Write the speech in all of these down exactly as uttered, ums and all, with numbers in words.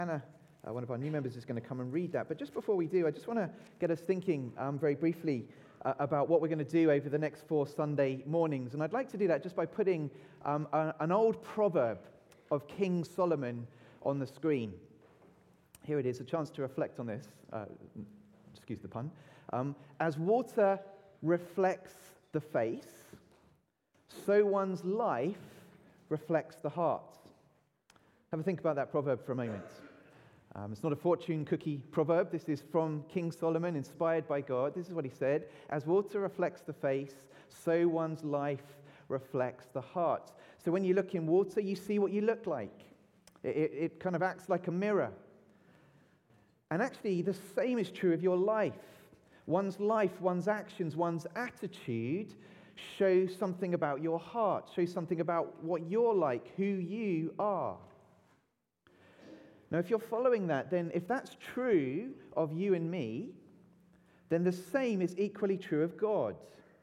Hannah, uh, one of our new members, is going to come and read that. But just before we do, I just want to get us thinking um, very briefly uh, about what we're going to do over the next four Sunday mornings. And I'd like to do that just by putting um, a, an old proverb of King Solomon on the screen. Here it is, a chance to reflect on this. Uh, excuse the pun. Um, As water reflects the face, so one's life reflects the heart. Have a think about that proverb for a moment. Um, it's not a fortune cookie proverb. This is from King Solomon, inspired by God. This is what he said: as water reflects the face, so one's life reflects the heart. So when you look in water, you see what you look like. It, it, it kind of acts like a mirror. And actually, the same is true of your life. One's life, one's actions, one's attitude show something about your heart, show something about what you're like, who you are. Now, if you're following that, then if that's true of you and me, then the same is equally true of God.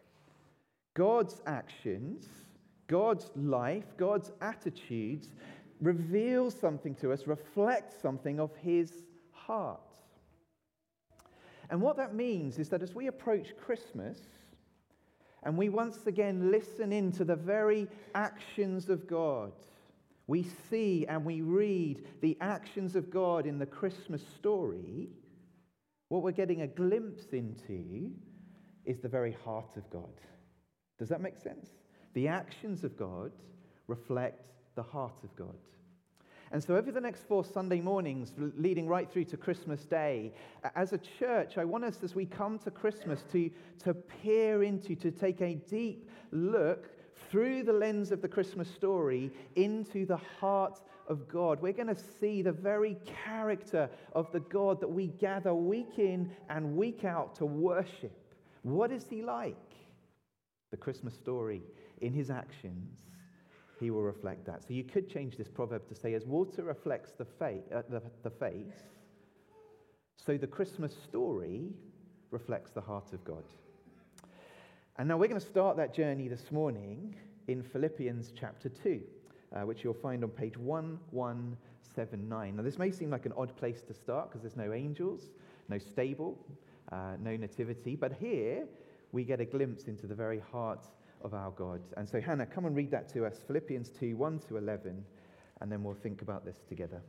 God's actions, God's life, God's attitudes reveal something to us, reflect something of his heart. And what that means is that as we approach Christmas, and we once again listen into the very actions of God, we see and we read the actions of God in the Christmas story, what we're getting a glimpse into is the very heart of God. Does that make sense? The actions of God reflect the heart of God. And so over the next four Sunday mornings, leading right through to Christmas Day, as a church, I want us, as we come to Christmas, to, to peer into, to take a deep look through the lens of the Christmas story into the heart of God. We're going to see the very character of the God that we gather week in and week out to worship. What is he like? The Christmas story, in his actions, he will reflect that. So you could change this proverb to say, as water reflects the, fa- uh, the, the face, so the Christmas story reflects the heart of God. And now we're going to start that journey this morning in Philippians chapter two, uh, which you'll find on page one one seven nine. Now this may seem like an odd place to start because there's no angels, no stable, uh, no nativity, but here we get a glimpse into the very heart of our God. And so Hannah, come and read that to us, Philippians two, one to eleven, and then we'll think about this together.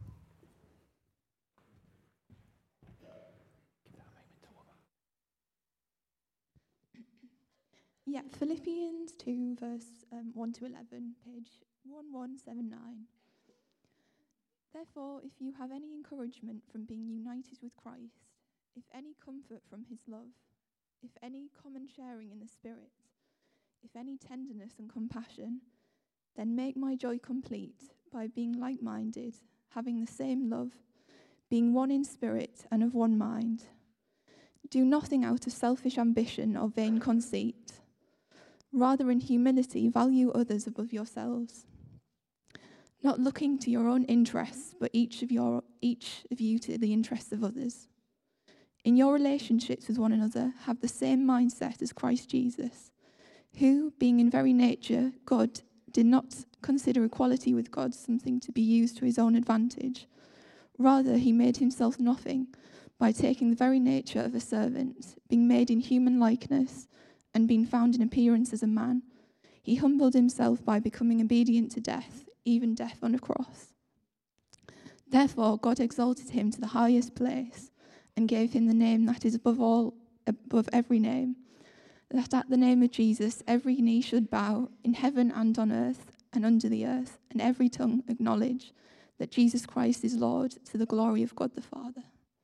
Yeah, Philippians two, verse um, one to eleven, page one one seven nine. Therefore, if you have any encouragement from being united with Christ, if any comfort from his love, if any common sharing in the Spirit, if any tenderness and compassion, then make my joy complete by being like-minded, having the same love, being one in spirit and of one mind. Do nothing out of selfish ambition or vain conceit. Rather, in humility, value others above yourselves, not looking to your own interests, but each of your each of you to the interests of others. In your relationships with one another, have the same mindset as Christ Jesus, who, being in very nature God, did not consider equality with God something to be used to his own advantage. Rather, he made himself nothing by taking the very nature of a servant, being made in human likeness, and being found in appearance as a man. He humbled himself by becoming obedient to death, even death on a cross. Therefore, God exalted him to the highest place and gave him the name that is above all, above every name, that at the name of Jesus every knee should bow in heaven and on earth and under the earth, and every tongue acknowledge that Jesus Christ is Lord, to the glory of God the Father.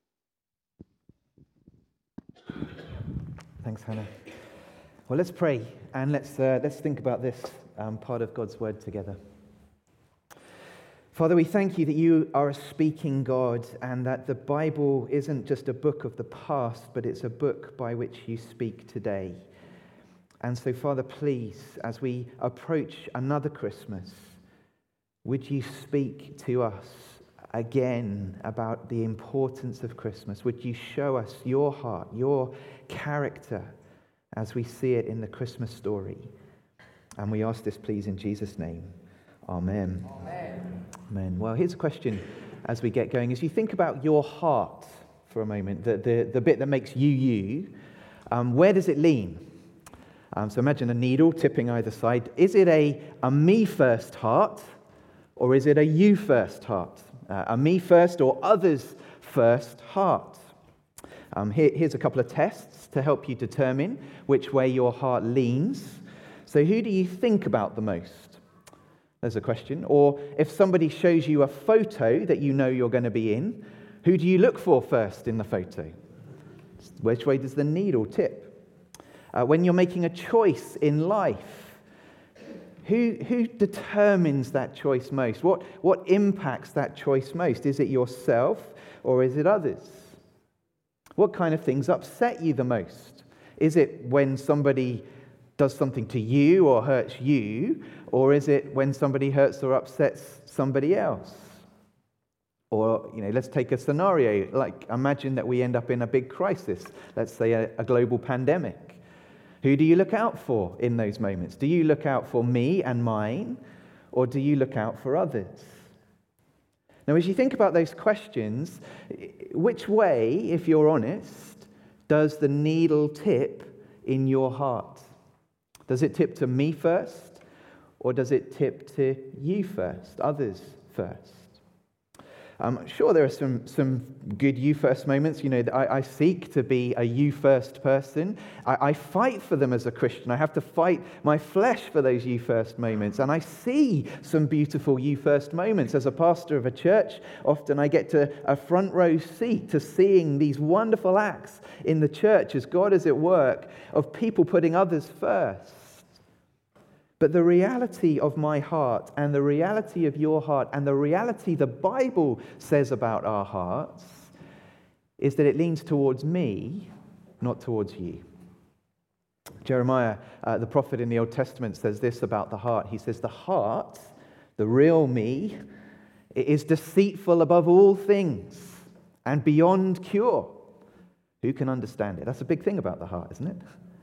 Thanks, Hannah. Well, let's pray and let's uh, let's think about this um, part of God's word together. Father, we thank you that you are a speaking God and that the Bible isn't just a book of the past, but it's a book by which you speak today. And so, Father, please, as we approach another Christmas, would you speak to us again about the importance of Christmas? Would you show us your heart, your character, as we see it in the Christmas story? And we ask this, please, in Jesus' name. Amen. Amen. Amen. Well, here's a question as we get going, as you think about your heart for a moment, the, the, the bit that makes you you, um, where does it lean? Um, so imagine a needle tipping either side. Is it a, a me first heart, or is it a you first heart? Uh, a me first or others first heart? Um, here, here's a couple of tests to help you determine which way your heart leans. So who do you think about the most? There's a question. Or if somebody shows you a photo that you know you're going to be in, who do you look for first in the photo? Which way does the needle tip? Uh, when you're making a choice in life, who, who determines that choice most? What, what impacts that choice most? Is it yourself or is it others? What kind of things upset you the most? Is it when somebody does something to you or hurts you? Or is it when somebody hurts or upsets somebody else? Or, you know, let's take a scenario, like imagine that we end up in a big crisis, let's say a, a global pandemic. Who do you look out for in those moments? Do you look out for me and mine, or do you look out for others? Now, as you think about those questions, which way, if you're honest, does the needle tip in your heart? Does it tip to me first, or does it tip to you first, others first? Um, sure, there are some, some good you first moments. You know, I, I seek to be a you first person. I, I fight for them as a Christian. I have to fight my flesh for those you first moments. And I see some beautiful you first moments. As a pastor of a church, often I get to a front row seat to seeing these wonderful acts in the church as God is at work of people putting others first. But the reality of my heart and the reality of your heart and the reality the Bible says about our hearts is that it leans towards me, not towards you. Jeremiah, uh, the prophet in the Old Testament, says this about the heart. He says, the heart, the real me, is deceitful above all things and beyond cure. Who can understand it? That's a big thing about the heart, isn't it?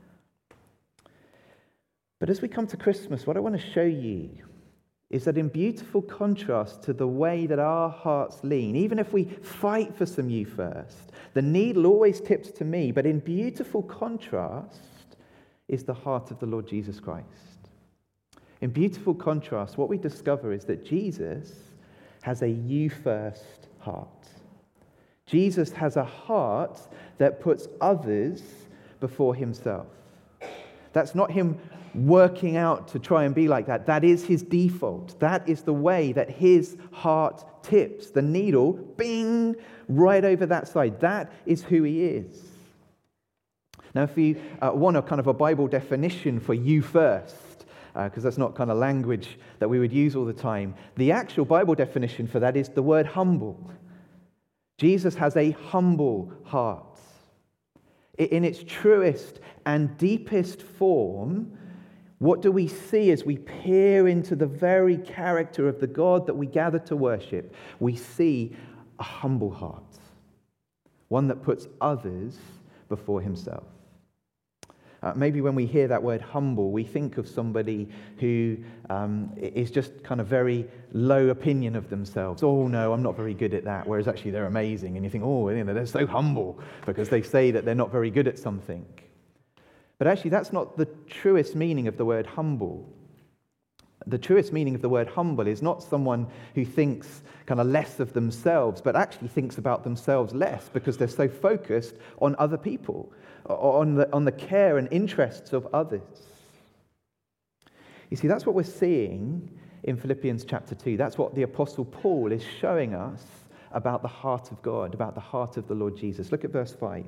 But as we come to Christmas, what I want to show you is that in beautiful contrast to the way that our hearts lean, even if we fight for some you first, the needle always tips to me, but in beautiful contrast is the heart of the Lord Jesus Christ. In beautiful contrast, what we discover is that Jesus has a you first heart. Jesus has a heart that puts others before himself. That's not him working out to try and be like that. That is his default. That is the way that his heart tips. The needle, bing, right over that side. That is who he is. Now, if you uh, want a kind of a Bible definition for you first, because uh, that's not kind of language that we would use all the time, the actual Bible definition for that is the word humble. Jesus has a humble heart. In its truest and deepest form, what do we see as we peer into the very character of the God that we gather to worship? We see a humble heart, one that puts others before himself. Uh, maybe when we hear that word humble, we think of somebody who um, is just kind of very low opinion of themselves. Oh no, I'm not very good at that. Whereas actually they're amazing. And you think, oh, you know, they're so humble because they say that they're not very good at something. But actually that's not the truest meaning of the word humble. The truest meaning of the word humble is not someone who thinks kind of less of themselves, but actually thinks about themselves less because they're so focused on other people, on the, on the care and interests of others. You see, that's what we're seeing in Philippians chapter two. That's what the Apostle Paul is showing us about the heart of God, about the heart of the Lord Jesus. Look at verse five.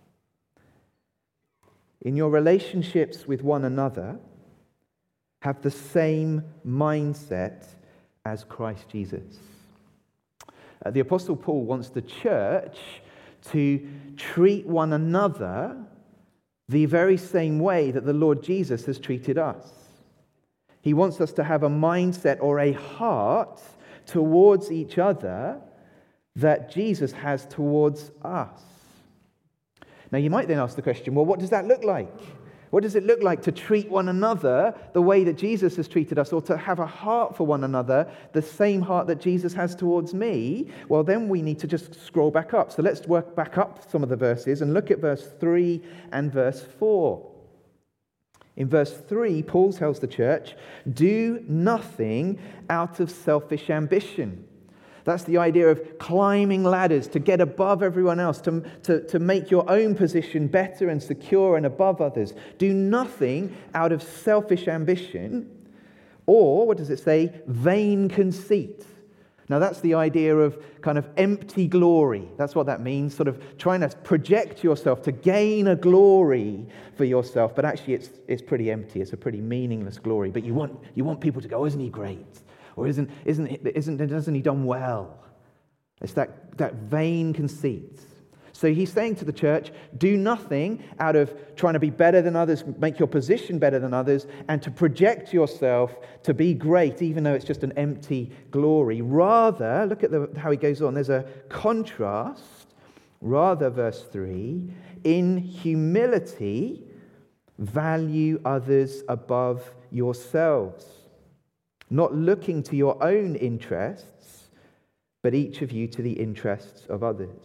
In your relationships with one another, have the same mindset as Christ Jesus. Uh, the Apostle Paul wants the church to treat one another the very same way that the Lord Jesus has treated us. He wants us to have a mindset or a heart towards each other that Jesus has towards us. Now, you might then ask the question, well, what does that look like? What does it look like to treat one another the way that Jesus has treated us, or to have a heart for one another, the same heart that Jesus has towards me? Well, then we need to just scroll back up. So let's work back up some of the verses and look at verse three and verse four. In verse three, Paul tells the church, do nothing out of selfish ambition. That's the idea of climbing ladders to get above everyone else, to, to, to make your own position better and secure and above others. Do nothing out of selfish ambition, or, what does it say, vain conceit. Now that's the idea of kind of empty glory. That's what that means, sort of trying to project yourself to gain a glory for yourself, but actually it's it's pretty empty. It's a pretty meaningless glory, but you want you want people to go, oh, isn't he great? Or isn't isn't isn't hasn't he done well? It's that, that vain conceit. So he's saying to the church, do nothing out of trying to be better than others, make your position better than others, and to project yourself to be great, even though it's just an empty glory. Rather, look at the, how he goes on. There's a contrast. Rather, verse three, in humility, value others above yourselves, not looking to your own interests, but each of you to the interests of others.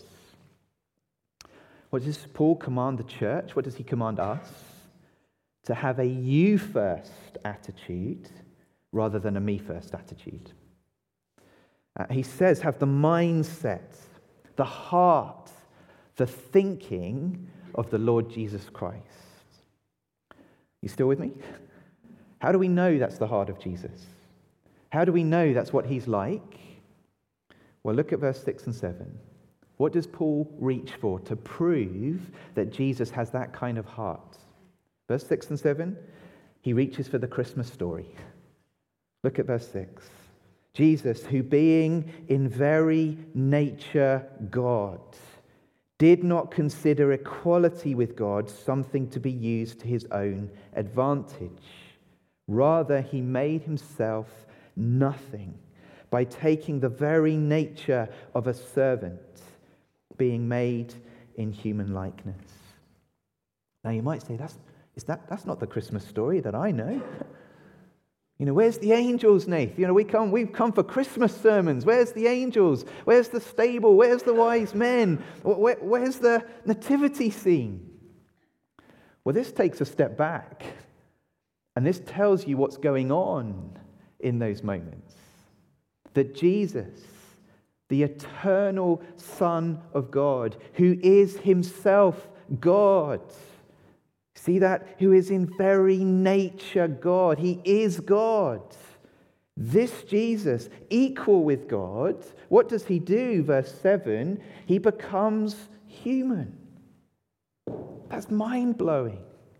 What does Paul command the church? What does he command us? To have a you first attitude rather than a me first attitude. Uh, he says, have the mindset, the heart, the thinking of the Lord Jesus Christ. You still with me? How do we know that's the heart of Jesus? How do we know that's what he's like? Well, look at verse six and seven. What does Paul reach for to prove that Jesus has that kind of heart? Verse six and seven, he reaches for the Christmas story. Look at verse six. Jesus, who being in very nature God, did not consider equality with God something to be used to his own advantage. Rather, he made himself nothing by taking the very nature of a servant, being made in human likeness. Now you might say, that's, is that, that's not the Christmas story that I know. You know, where's the angels, Nath? You know, we come, we've come for Christmas sermons. Where's the angels? Where's the stable? Where's the wise men? Where, where's the nativity scene? Well, this takes a step back. And this tells you what's going on in those moments. That Jesus, the eternal Son of God, who is himself God. See that? Who is in very nature God. He is God. This Jesus, equal with God, what does he do? Verse seven, he becomes human. That's mind-blowing.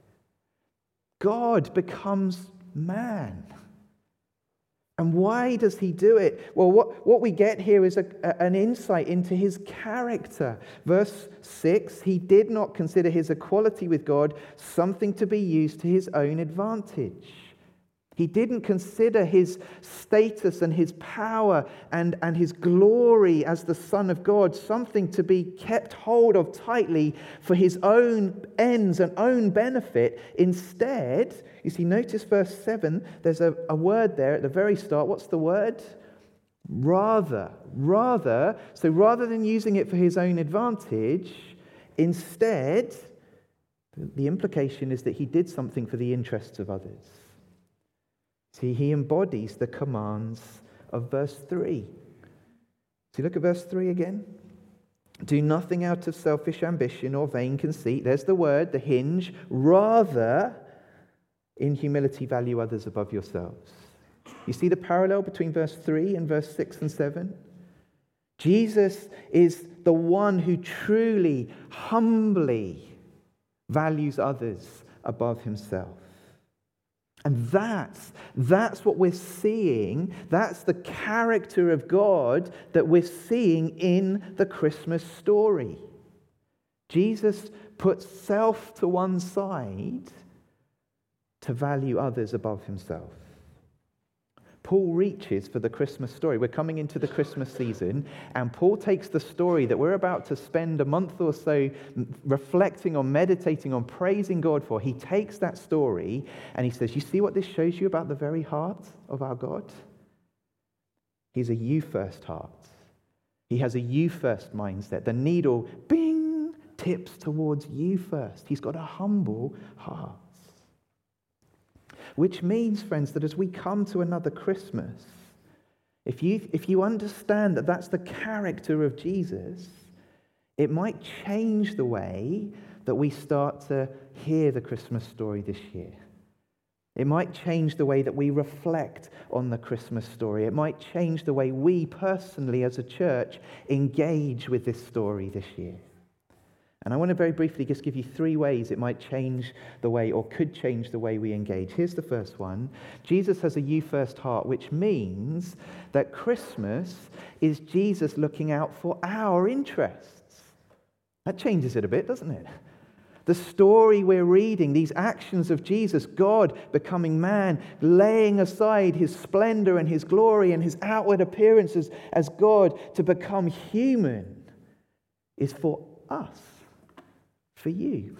God becomes man. And why does he do it? Well, what, what we get here is a, a, an insight into his character. Verse six, he did not consider his equality with God something to be used to his own advantage. He didn't consider his status and his power and, and his glory as the Son of God something to be kept hold of tightly for his own ends and own benefit. Instead, you see, notice verse seven, there's a, a word there at the very start. What's the word? Rather. Rather. So rather than using it for his own advantage, instead, the implication is that he did something for the interests of others. See, he embodies the commands of verse three. See, look at verse three again. Do nothing out of selfish ambition or vain conceit. There's the word, the hinge. Rather, in humility, value others above yourselves. You see the parallel between verse three and verse six and seven? Jesus is the one who truly, humbly values others above himself. And that's, that's what we're seeing. That's the character of God that we're seeing in the Christmas story. Jesus puts self to one side to value others above himself. Paul reaches for the Christmas story. We're coming into the Christmas season, and Paul takes the story that we're about to spend a month or so reflecting on, meditating on, praising God for. He takes that story and he says, you see what this shows you about the very heart of our God? He's a you first heart. He has a you first mindset. The needle, bing, tips towards you first. He's got a humble heart. Which means, friends, that as we come to another Christmas, if you, if you understand that that's the character of Jesus, it might change the way that we start to hear the Christmas story this year. It might change the way that we reflect on the Christmas story. It might change the way we personally as a church engage with this story this year. And I want to very briefly just give you three ways it might change the way, or could change the way we engage. Here's the first one. Jesus has a you first heart, which means that Christmas is Jesus looking out for our interests. That changes it a bit, doesn't it? The story we're reading, these actions of Jesus, God becoming man, laying aside his splendor and his glory and his outward appearances as God to become human, is for us. For you.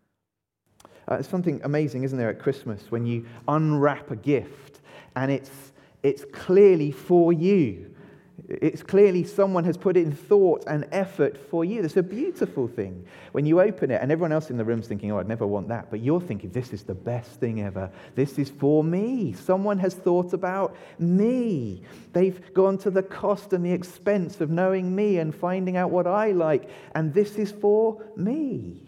Uh, it's something amazing, isn't there, at Christmas when you unwrap a gift and it's it's clearly for you. It's clearly someone has put in thought and effort for you. It's a beautiful thing when you open it and everyone else in the room's thinking, oh, I'd never want that. But you're thinking, this is the best thing ever. This is for me. Someone has thought about me. They've gone to the cost and the expense of knowing me and finding out what I like. And this is for me.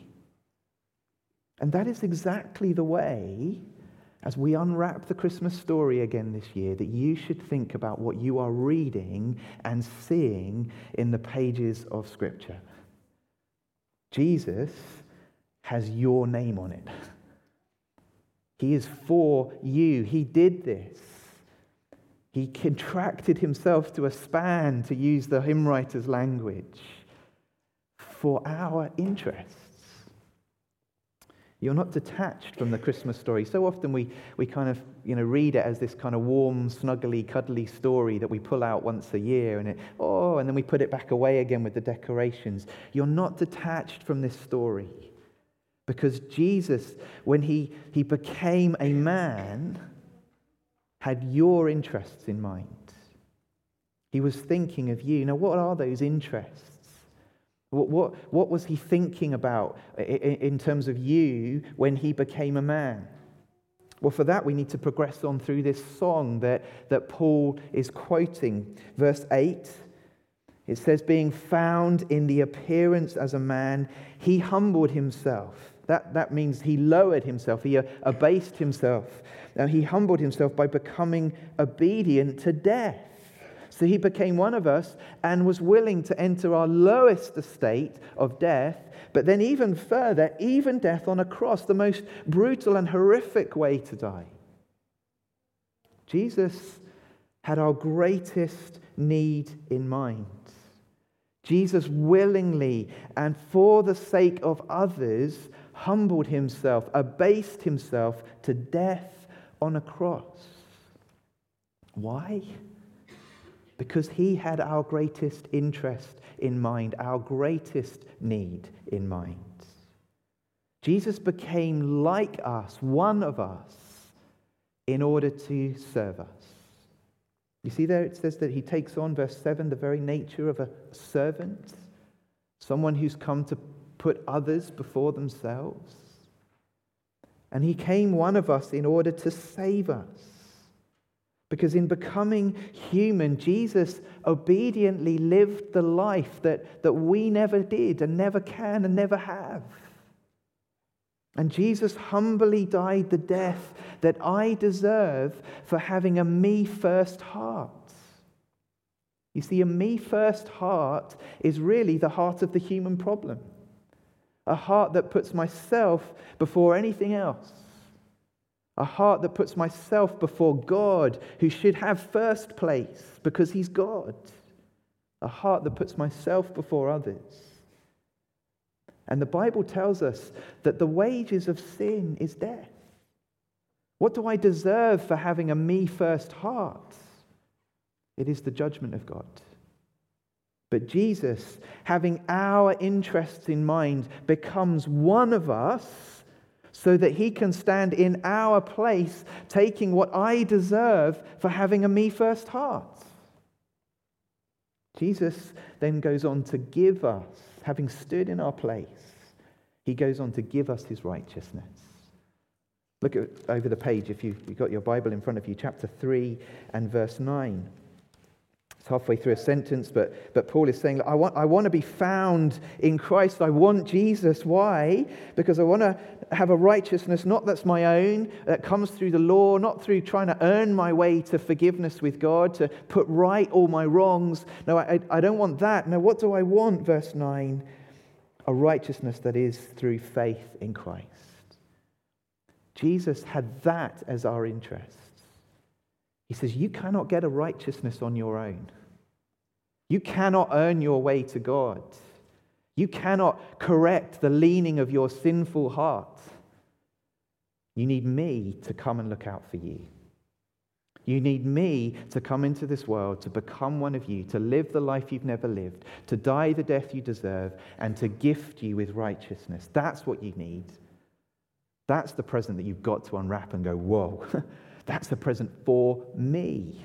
And that is exactly the way, as we unwrap the Christmas story again this year, that you should think about what you are reading and seeing in the pages of Scripture. Jesus has your name on it. He is for you. He did this. He contracted himself to a span, to use the hymn writer's language, for our interests. You're not detached from the Christmas story. So often we, we kind of, you know, read it as this kind of warm, snuggly, cuddly story that we pull out once a year and it, oh, and then we put it back away again with the decorations. You're not detached from this story because Jesus, when he, he became a man, had your interests in mind. He was thinking of you. Now, what are those interests? What, what, what was he thinking about in, in terms of you when he became a man? Well, for that, we need to progress on through this song that, that Paul is quoting. Verse eight, it says, being found in the appearance as a man, he humbled himself. That, that means he lowered himself. He abased himself. Now, he humbled himself by becoming obedient to death. So he became one of us and was willing to enter our lowest estate of death, but then even further, even death on a cross, the most brutal and horrific way to die. Jesus had our greatest need in mind. Jesus willingly and for the sake of others humbled himself, abased himself to death on a cross. Why? Because he had our greatest interest in mind, our greatest need in mind. Jesus became like us, one of us, in order to serve us. You see there it says that he takes on, verse seven, the very nature of a servant, someone who's come to put others before themselves. And he came one of us in order to save us. Because in becoming human, Jesus obediently lived the life that, that we never did and never can and never have. And Jesus humbly died the death that I deserve for having a me-first heart. You see, a me-first heart is really the heart of the human problem. A heart that puts myself before anything else. A heart that puts myself before God, who should have first place because he's God. A heart that puts myself before others. And the Bible tells us that the wages of sin is death. What do I deserve for having a me-first heart? It is the judgment of God. But Jesus, having our interests in mind, becomes one of us so that he can stand in our place, taking what I deserve for having a me first heart. Jesus then goes on to give us, having stood in our place, he goes on to give us his righteousness. Look at over the page, if you've, you've got your Bible in front of you, chapter three and verse nine. It's halfway through a sentence, but, but Paul is saying, I want, I want to be found in Christ. I want Jesus. Why? Because I want to have a righteousness, not that's my own, that comes through the law, not through trying to earn my way to forgiveness with God, to put right all my wrongs. No, I, I don't want that. No, what do I want? Verse nine, a righteousness that is through faith in Christ. Jesus had that as our interest. He says, you cannot get a righteousness on your own. You cannot earn your way to God. You cannot correct the leaning of your sinful heart. You need me to come and look out for you. You need me to come into this world, to become one of you, to live the life you've never lived, to die the death you deserve, and to gift you with righteousness. That's what you need. That's the present that you've got to unwrap and go, whoa. That's a present for me.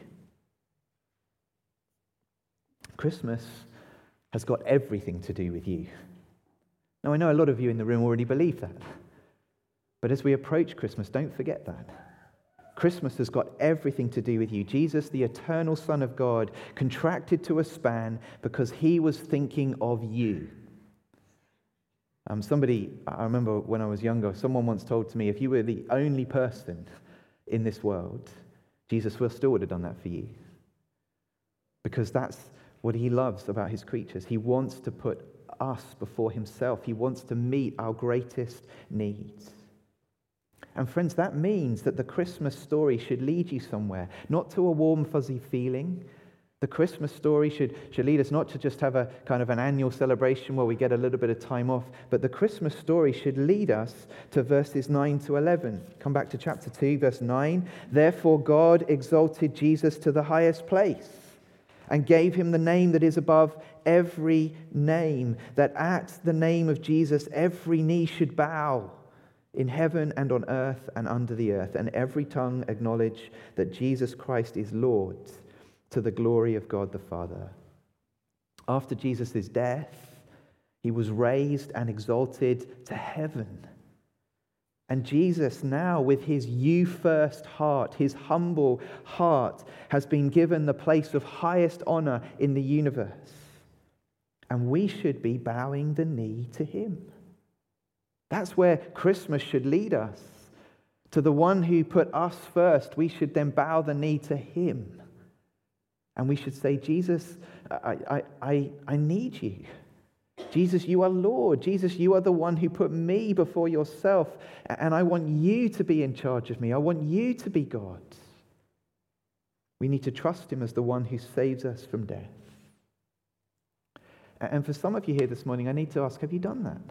Christmas has got everything to do with you. Now, I know a lot of you in the room already believe that. But as we approach Christmas, don't forget that. Christmas has got everything to do with you. Jesus, the eternal Son of God, contracted to a span because he was thinking of you. Um, somebody, I remember when I was younger, someone once told to me, if you were the only person in this world, Jesus will still would have done that for you. Because that's what he loves about his creatures. He wants to put us before himself. He wants to meet our greatest needs. And friends, that means that the Christmas story should lead you somewhere, not to a warm, fuzzy feeling. The Christmas story should, should lead us not to just have a kind of an annual celebration where we get a little bit of time off, but the Christmas story should lead us to verses nine to eleven. Come back to chapter two, verse nine. Therefore God exalted Jesus to the highest place and gave him the name that is above every name, that at the name of Jesus every knee should bow in heaven and on earth and under the earth, and every tongue acknowledge that Jesus Christ is Lord, to the glory of God the Father. After Jesus' death, he was raised and exalted to heaven. And Jesus now, with his you first heart, his humble heart, has been given the place of highest honor in the universe. And we should be bowing the knee to him. That's where Christmas should lead us. To the one who put us first, we should then bow the knee to him. And we should say, Jesus, I, I, I, I need you. Jesus, you are Lord. Jesus, you are the one who put me before yourself. And I want you to be in charge of me. I want you to be God. We need to trust him as the one who saves us from death. And for some of you here this morning, I need to ask, have you done that?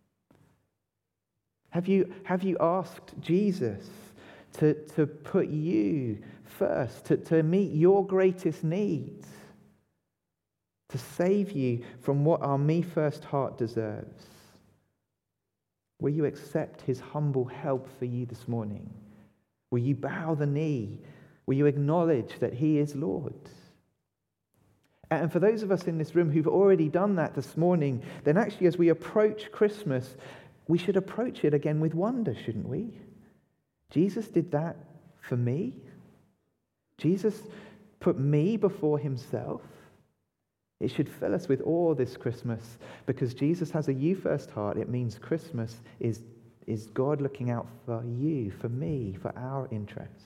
Have you, have you asked Jesus to, to put you first, to, to meet your greatest needs, to save you from what our me first heart deserves? Will you accept his humble help for you this morning? Will you bow the knee? Will you acknowledge that he is Lord? And for those of us in this room who've already done that this morning, then actually as we approach Christmas, we should approach it again with wonder, shouldn't we? Jesus did that for me. Jesus put me before himself. It should fill us with awe this Christmas, because Jesus has a you first heart. It means Christmas is, is God looking out for you, for me, for our interests.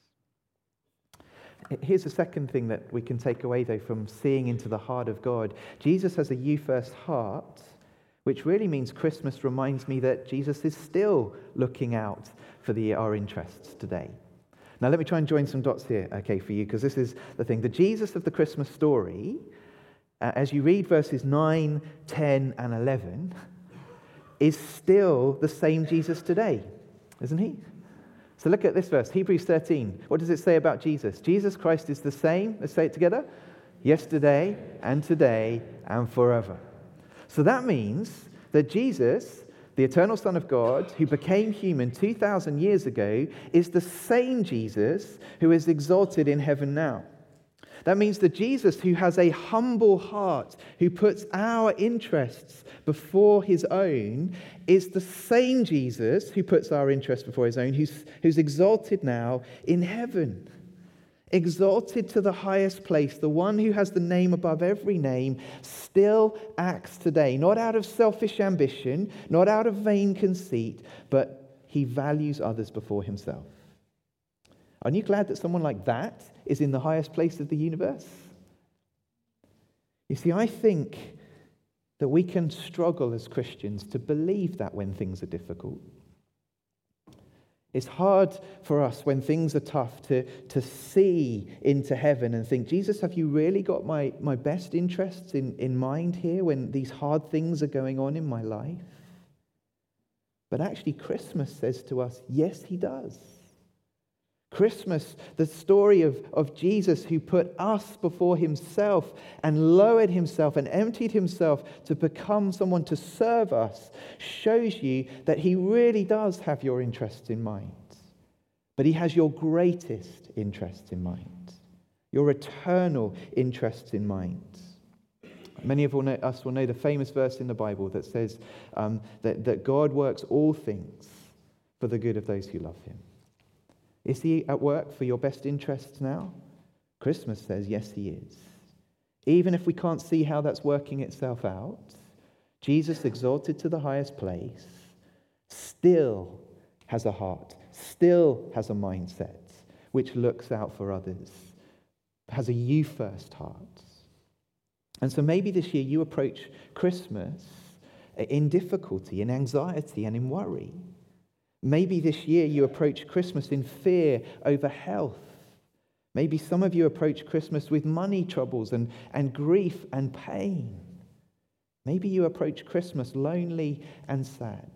Here's the second thing that we can take away, though, from seeing into the heart of God. Jesus has a you first heart, which really means Christmas reminds me that Jesus is still looking out for the, our interests today. Now, let me try and join some dots here, okay, for you, because this is the thing. The Jesus of the Christmas story, uh, as you read verses nine, ten, and eleven, is still the same Jesus today, isn't he? So look at this verse, Hebrews thirteen. What does it say about Jesus? Jesus Christ is the same, let's say it together, yesterday and today and forever. So that means that Jesus, the eternal Son of God, who became human two thousand years ago, is the same Jesus who is exalted in heaven now. That means that Jesus, who has a humble heart, who puts our interests before his own, is the same Jesus who puts our interests before his own, who's, who's exalted now in heaven. Exalted to the highest place, the one who has the name above every name, still acts today, not out of selfish ambition, not out of vain conceit, but he values others before himself. Aren't you glad that someone like that is in the highest place of the universe? You see, I think that we can struggle as Christians to believe that when things are difficult. It's hard for us when things are tough to, to see into heaven and think, Jesus, have you really got my, my best interests in, in mind here when these hard things are going on in my life? But actually, Christmas says to us, yes, he does. Christmas, the story of, of Jesus who put us before himself and lowered himself and emptied himself to become someone to serve us, shows you that he really does have your interests in mind. But he has your greatest interests in mind, your eternal interests in mind. Many of us will know the famous verse in the Bible that says um, that, that God works all things for the good of those who love him. Is he at work for your best interests now? Christmas says, yes, he is. Even if we can't see how that's working itself out, Jesus, exalted to the highest place, still has a heart, still has a mindset which looks out for others, has a you first heart. And so maybe this year you approach Christmas in difficulty, in anxiety, and in worry. Maybe this year you approach Christmas in fear over health. Maybe some of you approach Christmas with money troubles and, and grief and pain. Maybe you approach Christmas lonely and sad.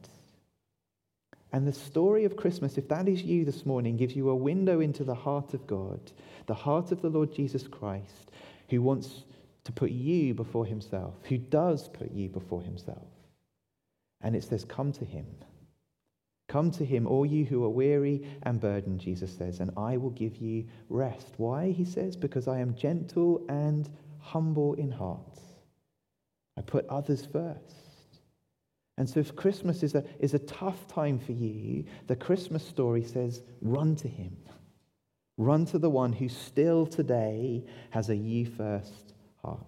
And the story of Christmas, if that is you this morning, gives you a window into the heart of God, the heart of the Lord Jesus Christ, who wants to put you before himself, who does put you before himself. And it says, come to him. Come to him, all you who are weary and burdened, Jesus says, and I will give you rest. Why, he says? Because I am gentle and humble in heart. I put others first. And so if Christmas is a, is a tough time for you, the Christmas story says, run to him. Run to the one who still today has a you first heart.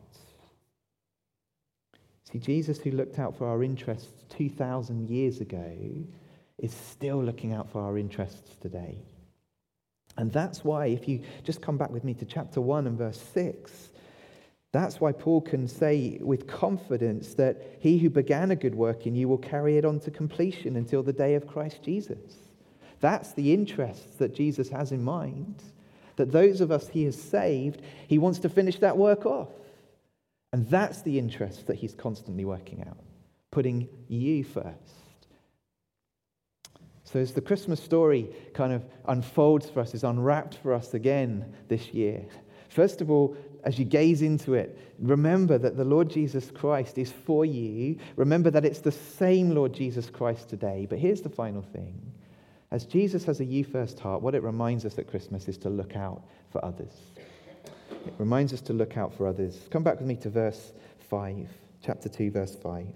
See, Jesus, who looked out for our interests two thousand years ago, is still looking out for our interests today. And that's why, if you just come back with me to chapter one and verse six, that's why Paul can say with confidence that he who began a good work in you will carry it on to completion until the day of Christ Jesus. That's the interests that Jesus has in mind, that those of us he has saved, he wants to finish that work off. And that's the interest that he's constantly working out, putting you first. So as the Christmas story kind of unfolds for us, is unwrapped for us again this year, first of all, as you gaze into it, remember that the Lord Jesus Christ is for you. Remember that it's the same Lord Jesus Christ today. But here's the final thing. As Jesus has a you first heart, what it reminds us at Christmas is to look out for others. It reminds us to look out for others. Come back with me to verse five, chapter two, verse five.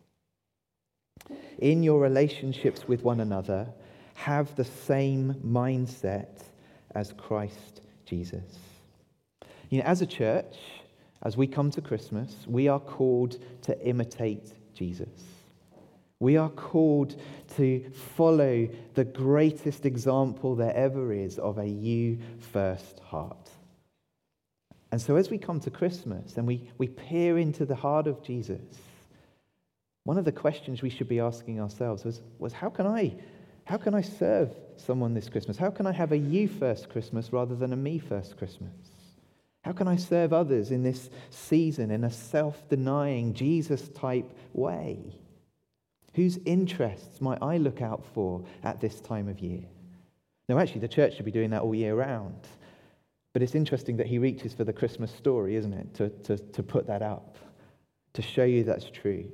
In your relationships with one another, have the same mindset as Christ Jesus. You know, as a church, as we come to Christmas, we are called to imitate Jesus. We are called to follow the greatest example there ever is of a you first heart. And so as we come to Christmas and we, we peer into the heart of Jesus, one of the questions we should be asking ourselves was, was how can I, how can I serve someone this Christmas? How can I have a you first Christmas rather than a me first Christmas? How can I serve others in this season in a self-denying Jesus-type way? Whose interests might I look out for at this time of year? Now, actually, the church should be doing that all year round. But it's interesting that he reaches for the Christmas story, isn't it? To, to, to put that up, to show you that's true.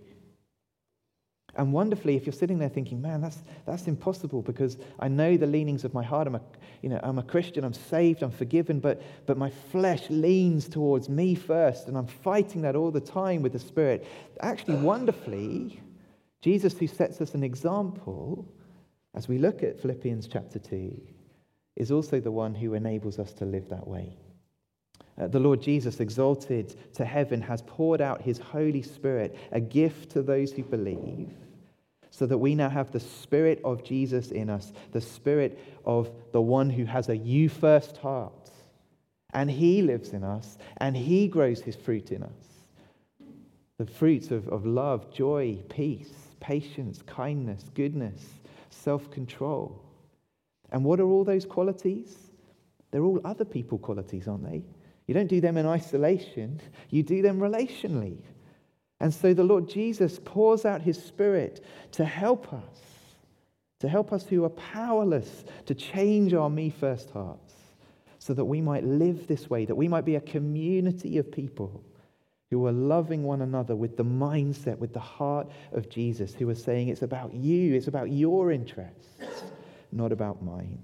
And wonderfully, if you're sitting there thinking, man, that's that's impossible because I know the leanings of my heart. I'm a, you know, I'm a Christian, I'm saved, I'm forgiven, but, but my flesh leans towards me first, and I'm fighting that all the time with the Spirit. Actually, wonderfully, Jesus, who sets us an example, as we look at Philippians chapter two, is also the one who enables us to live that way. Uh, the Lord Jesus, exalted to heaven, has poured out his Holy Spirit, a gift to those who believe, so that we now have the Spirit of Jesus in us, the Spirit of the one who has a you first heart. And he lives in us, and he grows his fruit in us. The fruits of, of love, joy, peace, patience, kindness, goodness, self-control. And what are all those qualities? They're all other people qualities, aren't they? You don't do them in isolation, you do them relationally. And so the Lord Jesus pours out his Spirit to help us, to help us who are powerless to change our me first hearts, so that we might live this way, that we might be a community of people who are loving one another with the mindset, with the heart of Jesus, who are saying it's about you, it's about your interests, not about mine.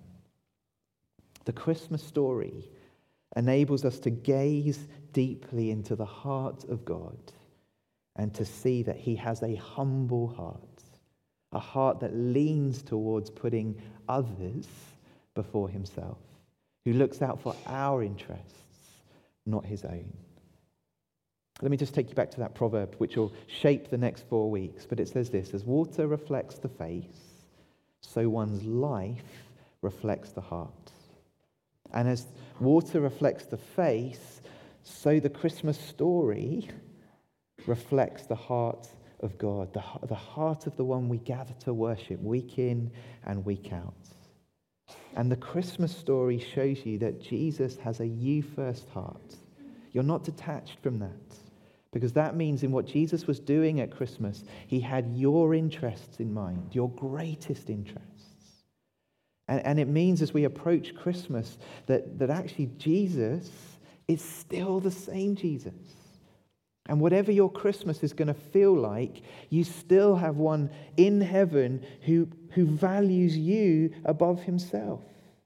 The Christmas story enables us to gaze deeply into the heart of God and to see that he has a humble heart, a heart that leans towards putting others before himself, who looks out for our interests, not his own. Let me just take you back to that proverb, which will shape the next four weeks. But it says this: as water reflects the face, so one's life reflects the heart. And as water reflects the face, so the Christmas story reflects the heart of God, the, the heart of the one we gather to worship week in and week out. And the Christmas story shows you that Jesus has a you first heart. You're not detached from that, because that means in what Jesus was doing at Christmas, he had your interests in mind, your greatest interests. And, and it means as we approach Christmas that, that actually Jesus is still the same Jesus. And whatever your Christmas is going to feel like, you still have one in heaven who, who values you above himself.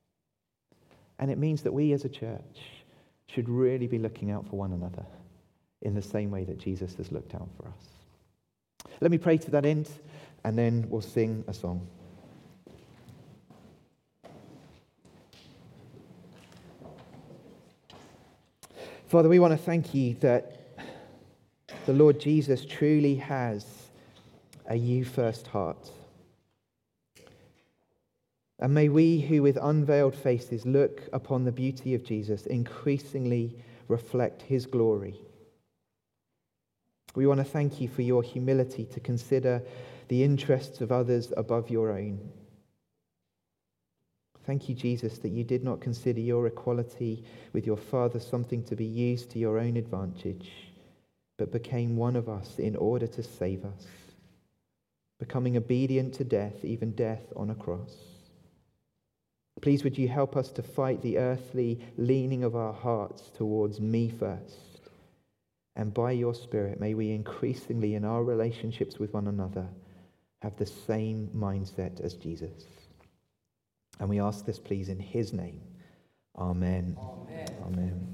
And it means that we as a church should really be looking out for one another in the same way that Jesus has looked out for us. Let me pray to that end, and then we'll sing a song. Father, we want to thank you that the Lord Jesus truly has a you first heart. And may we who with unveiled faces look upon the beauty of Jesus increasingly reflect his glory. We want to thank you for your humility to consider the interests of others above your own. Thank you, Jesus, that you did not consider your equality with your Father something to be used to your own advantage, but became one of us in order to save us, becoming obedient to death, even death on a cross. Please would you help us to fight the earthly leaning of our hearts towards me first. And by your Spirit, may we increasingly in our relationships with one another have the same mindset as Jesus. And we ask this, please, in his name. Amen. Amen. Amen.